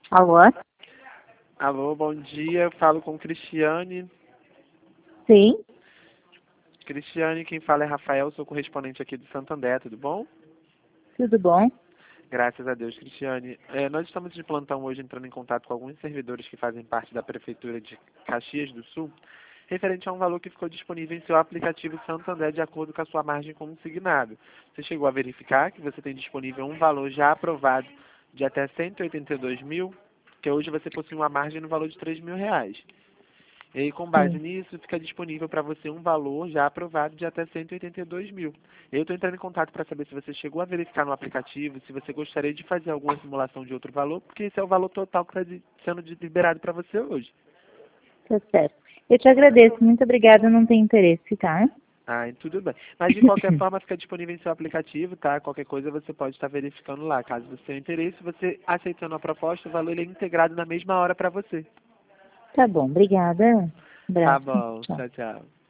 Alô? Alô, bom dia. Eu falo com Cristiane. Sim, Cristiane, quem fala é Rafael, sou correspondente aqui do Santander, tudo bom? tudo bom? Graças a Deus, Cristiane. Nós estamos de plantão hoje entrando em contato com alguns servidores que fazem parte da Prefeitura de Caxias do Sul, referente a um valor que ficou disponível em seu aplicativo Santander de acordo com a sua margem consignado. Você chegou a verificar que você tem disponível um valor já aprovado de até 182 mil, que hoje você possui uma margem no valor de 3 mil reais. E aí, com base Sim. nisso, fica disponível para você um valor já aprovado de até 182 mil. Eu estou entrando em contato para saber se você chegou a verificar no aplicativo, se você gostaria de fazer alguma simulação de outro valor, porque esse é o valor total que está sendo liberado para você hoje. Tá certo. Eu te agradeço, muito obrigada, não tenho interesse, tá? Ah, tudo bem. Mas de qualquer forma fica disponível em seu aplicativo, tá? Qualquer coisa você pode estar verificando lá. Caso você tenha interesse, você aceitando a proposta, o valor ele é integrado na mesma hora para você. Tá bom, obrigada. Tá Abraço. bom, Tchau. tchau, tchau.